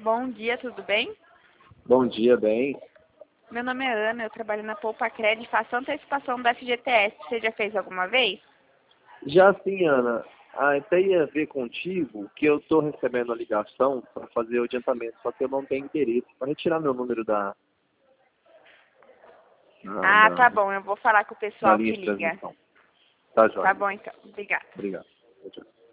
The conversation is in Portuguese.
Bom dia, tudo bem? Bom dia, bem. Meu nome é Ana, eu trabalho na Poupa Cred e faço antecipação do FGTS. Você já fez alguma vez? Já sim, Ana, até ia ver contigo que eu estou recebendo a ligação para fazer o adiantamento, só que eu não tenho interesse. Para retirar meu número da, Ah, da, tá bom, eu vou falar com o da pessoal linha que de liga. transmissão. Tá, Tá joia. bom, então. Obrigada. Obrigado. Tchau.